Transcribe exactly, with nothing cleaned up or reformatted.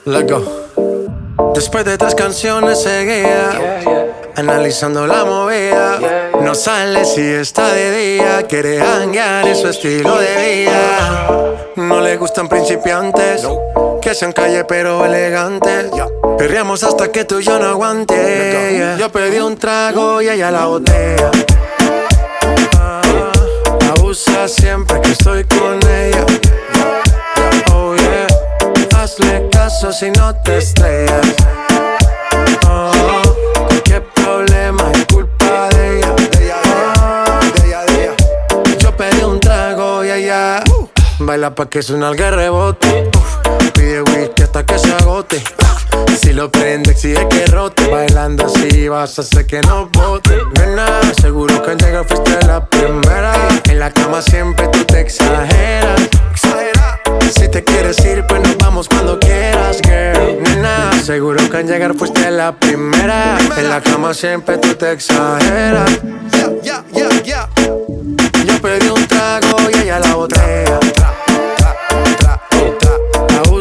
Let's go. Después de tres canciones seguidas, yeah, yeah. Analizando la movida, yeah, yeah. No sale si está de día, quiere hanguear en su estilo de vida. No le gustan principiantes, no. Que sean calle pero elegantes, yeah. Perreamos hasta que tú y yo no aguante, yeah. Yo pedí un trago y ella la botella. ah, Abusa siempre que estoy con ella. Oh yeah. Hazle caso si no te estrellas. Oh, cualquier problema es culpa de ella. De ella, de ella, de ella. Yo pedí un trago y ella uh, baila pa' que suena el rebote. uh, Pide whisky hasta que se agote. uh, Si lo prende exige que rote. Bailando así vas a hacer que no bote. Nena, seguro que al llegar fuiste la primera. En la cama siempre tú te exageras. Exagera. Si te quieres ir, pues nos vamos cuando quieras, girl. Nena, seguro que al llegar fuiste la primera. En la cama siempre tú te exageras. Yeah, yeah, yeah, yeah. Yo pedí un trago y ella la botella.